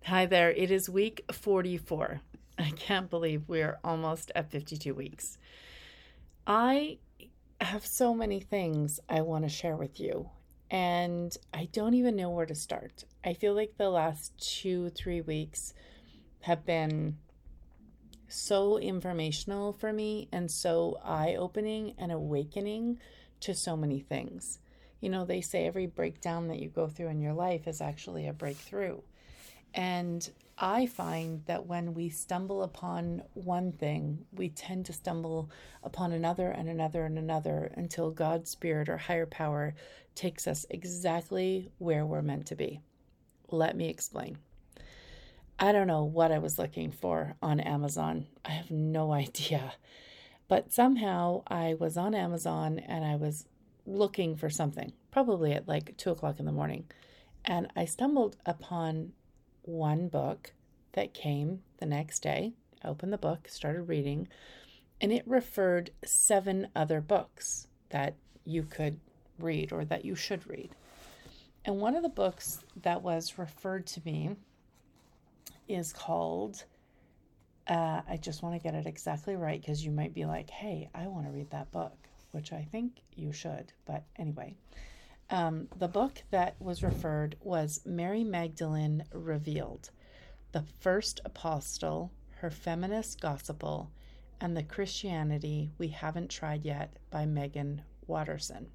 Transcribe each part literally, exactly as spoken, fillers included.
Hi there. It is week forty-four. I can't believe we're almost at fifty-two weeks. I have so many things I want to share with you, and I don't even know where to start. I feel like the last two, three weeks have been so informational for me and so eye-opening and awakening to so many things. You know, they say every breakdown that you go through in your life is actually a breakthrough. And I find that when we stumble upon one thing, we tend to stumble upon another and another and another until God's Spirit or higher power takes us exactly where we're meant to be. Let me explain. I don't know what I was looking for on Amazon. I have no idea. But somehow I was on Amazon and I was looking for something, probably at like two o'clock in the morning. And I stumbled upon one book that came the next day. I opened the book, started reading, and it referred seven other books that you could read or that you should read. And one of the books that was referred to me is called, uh, I just want to get it exactly right because you might be like, hey, I want to read that book, which I think you should. But anyway, Um, the book that was referred was Mary Magdalene Revealed, The First Apostle, Her Feminist Gospel, and the Christianity We Haven't Tried Yet by Megan Watterson.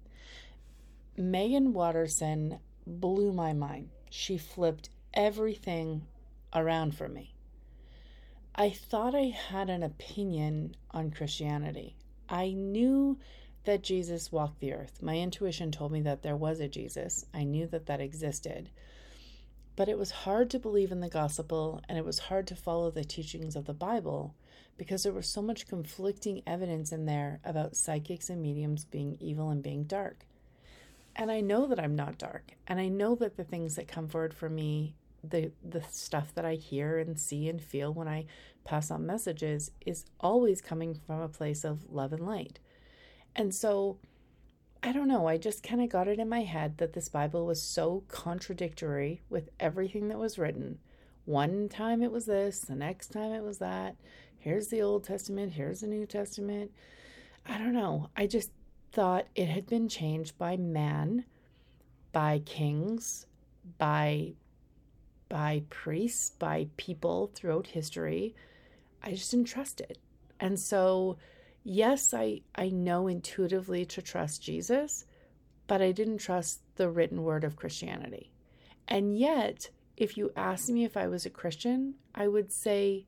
Megan Watterson blew my mind. She flipped everything around for me. I thought I had an opinion on Christianity. I knew that Jesus walked the earth. My intuition told me that there was a Jesus. I knew that that existed. But it was hard to believe in the gospel, and it was hard to follow the teachings of the Bible because there was so much conflicting evidence in there about psychics and mediums being evil and being dark. And I know that I'm not dark. And I know that the things that come forward for me, the the stuff that I hear and see and feel when I pass on messages is always coming from a place of love and light. And so, I don't know, I just kind of got it in my head that this Bible was so contradictory with everything that was written. One time it was this, the next time it was that. Here's the Old Testament, here's the New Testament. I don't know. I just thought it had been changed by man, by kings, by, by priests, by people throughout history. I just didn't trust it. And so, yes, I, I know intuitively to trust Jesus, but I didn't trust the written word of Christianity. And yet, if you asked me if I was a Christian, I would say,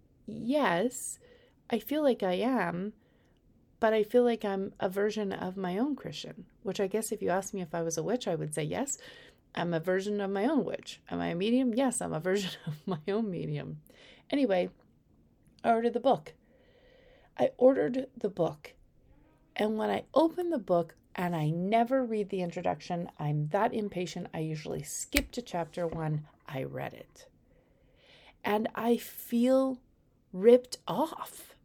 yes, I feel like I am, but I feel like I'm a version of my own Christian, which I guess if you asked me if I was a witch, I would say, yes, I'm a version of my own witch. Am I a medium? Yes, I'm a version of my own medium. Anyway, I ordered the book. I ordered the book, and when I opened the book, and I never read the introduction, I'm that impatient, I usually skip to chapter one, I read it. And I feel ripped off.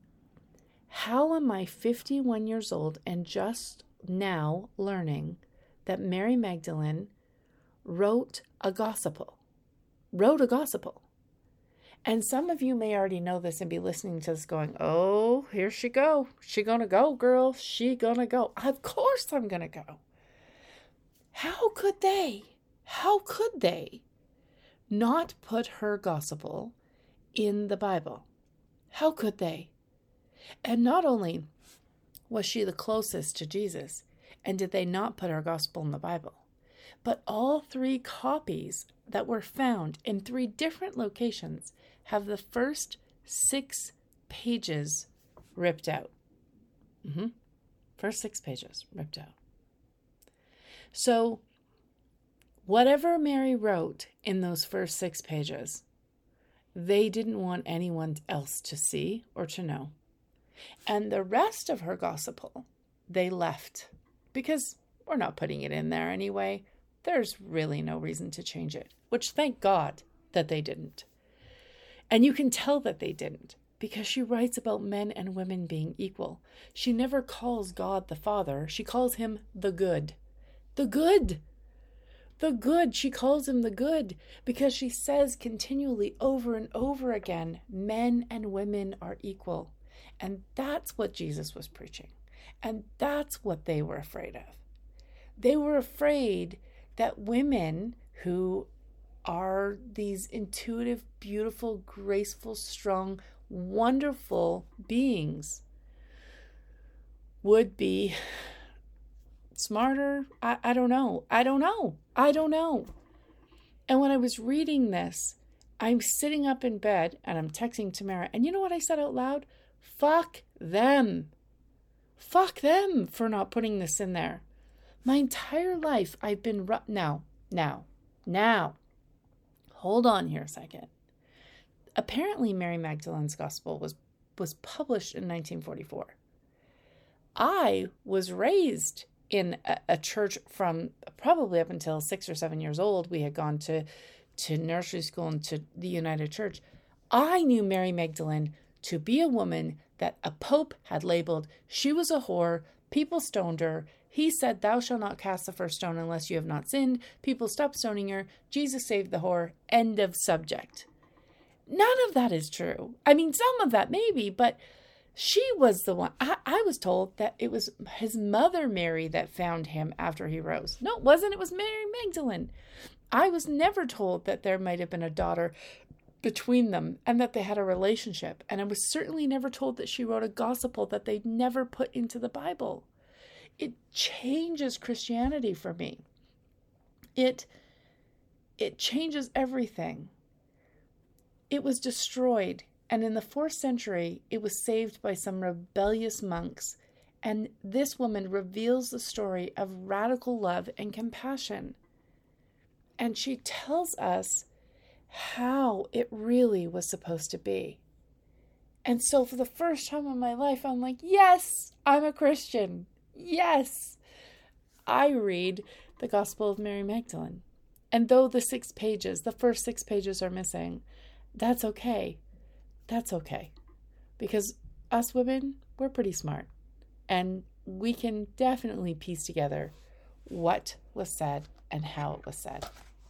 How am I fifty-one years old and just now learning that Mary Magdalene wrote a gospel? Wrote a gospel. And some of you may already know this and be listening to this going, oh, here she go. She gonna go, girl. She gonna go. Of course I'm gonna go. How could they? How could they not put her gospel in the Bible? How could they? And not only was she the closest to Jesus, and did they not put her gospel in the Bible, but all three copies that were found in three different locations have the first six pages ripped out. Mm-hmm. First six pages ripped out. So whatever Mary wrote in those first six pages, they didn't want anyone else to see or to know. And the rest of her gospel, they left because we're not putting it in there anyway. There's really no reason to change it, which thank God that they didn't. And you can tell that they didn't because she writes about men and women being equal. She never calls God the Father. She calls him the good. The good. The good, she calls him the good, because she says continually over and over again, men and women are equal. And that's what Jesus was preaching. And that's what they were afraid of. They were afraid that women who are these intuitive, beautiful, graceful, strong, wonderful beings would be smarter. I, I don't know. I don't know. I don't know. And when I was reading this, I'm sitting up in bed and I'm texting Tamara. And you know what I said out loud? Fuck them. Fuck them for not putting this in there. My entire life I've been... Ru- now, now, now. Hold on here a second. Apparently Mary Magdalene's gospel was, was published in nineteen forty-four. I was raised in a, a church from probably up until six or seven years old. We had gone to, to nursery school and to the United Church. I knew Mary Magdalene to be a woman that a pope had labeled. She was a whore. People stoned her. He said, thou shalt not cast the first stone unless you have not sinned. People stopped stoning her. Jesus saved the whore. End of subject. None of that is true. I mean, some of that maybe, but she was the one. I, I was told that it was his mother, Mary, that found him after he rose. No, it wasn't. It was Mary Magdalene. I was never told that there might have been a daughter between them and that they had a relationship. And I was certainly never told that she wrote a gospel that they'd never put into the Bible. It changes Christianity for me. It, it changes everything. It was destroyed. And in the fourth century, it was saved by some rebellious monks. And this woman reveals the story of radical love and compassion. And she tells us how it really was supposed to be. And so for the first time in my life, I'm like, yes, I'm a Christian. Yes. I read the Gospel of Mary Magdalene. And though the six pages, the first six pages are missing, that's okay. That's okay. Because us women, we're pretty smart. And we can definitely piece together what was said and how it was said.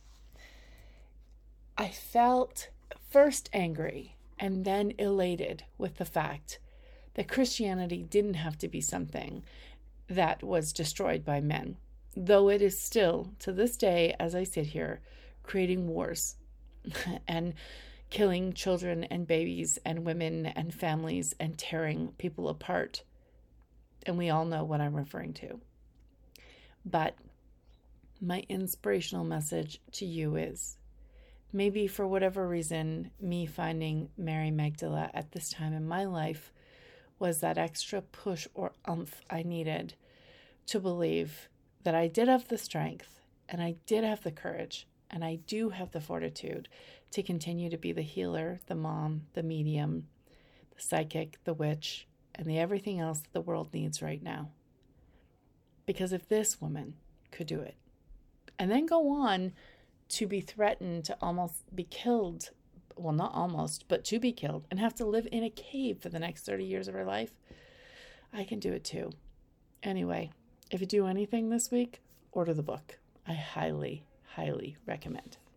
I felt first angry and then elated with the fact that Christianity didn't have to be something that was destroyed by men, though it is still, to this day, as I sit here, creating wars and killing children and babies and women and families and tearing people apart. And we all know what I'm referring to. But my inspirational message to you is, maybe for whatever reason, me finding Mary Magdalene at this time in my life was that extra push or oomph I needed to believe that I did have the strength and I did have the courage and I do have the fortitude to continue to be the healer, the mom, the medium, the psychic, the witch, and the everything else that the world needs right now. Because if this woman could do it and then go on to be threatened to almost be killed, well, not almost, but to be killed and have to live in a cave for the next thirty years of her life, I can do it too. Anyway, if you do anything this week, order the book. I highly, highly recommend.